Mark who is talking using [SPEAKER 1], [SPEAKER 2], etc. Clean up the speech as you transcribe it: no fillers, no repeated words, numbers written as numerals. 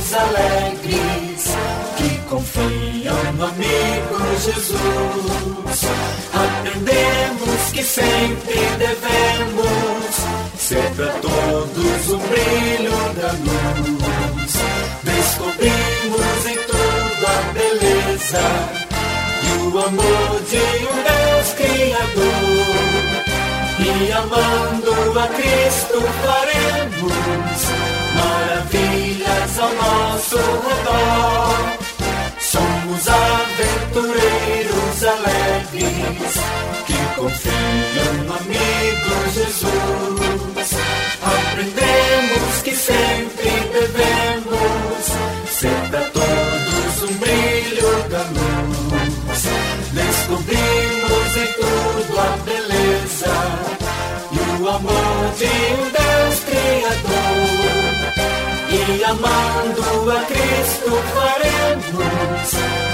[SPEAKER 1] guerreiros alegres que confiam no amigo Jesus. Aprendemos que sempre devemos ser para todos o brilho da luz. Descobrimos em tudo a beleza e o amor de um Deus Criador. E amando a Cristo faremos maravilhas ao nosso redor. Somos aventureiros alegres que confiam no amigo Jesus. Aprendemos que sempre devemos ser para todos um brilho da luz. Descobrimos em tudo a beleza e o amor de um Deus Criador. E amando a Cristo faremos